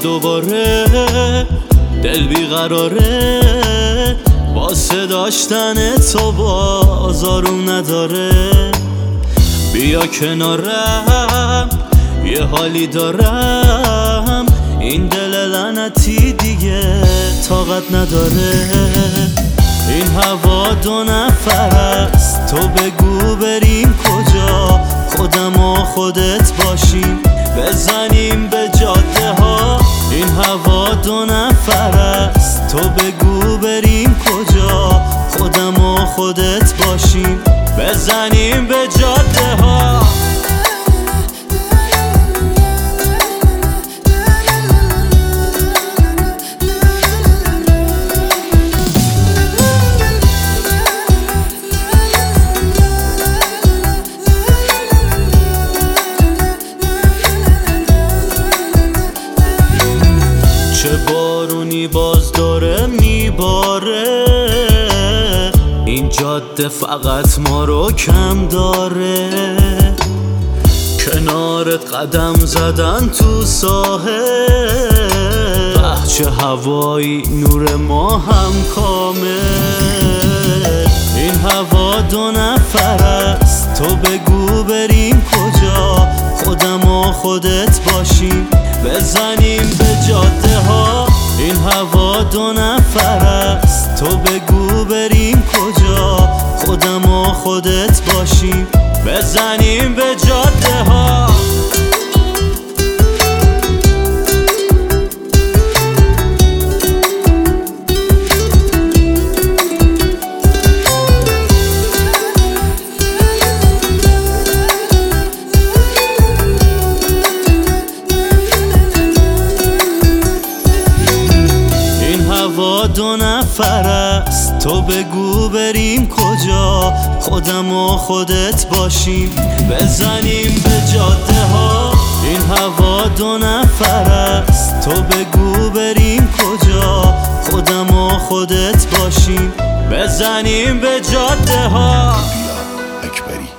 دوباره دل بیقراره، واسه داشتن تو باز آروم نداره. بیا کنارم یه حالی دارم، این دل لعنتی دیگه طاقت نداره. این هوا دو نفر است، تو بگو بریم کجا، خودم و خودت باشیم بزنیم به جاده ها. این هوا دو نفر است، تو بگو بریم کجا، خودم و خودت باشیم بزنیم به جاده ها. چه بارونی باز داره میباره، این جاده فقط ما رو کم داره. کنارت قدم زدن تو ساحل، چه هوایی نور ما هم کامل. این هوا دو نفر است، تو بگو بریم کجا، خودم و خودت باشیم بزنیم به جاده ها. این هوا دو نفر است، تو بگو بریم کجا، خودم و خودت باشیم بزنیم به جاده ها. دو نفر است، تو بگو بریم کجا، خودم و خودت باشیم بزنیم به جاده ها. این هوا دو نفر است، تو بگو بریم کجا، خودم و خودت باشیم بزنیم به جاده ها. اکبری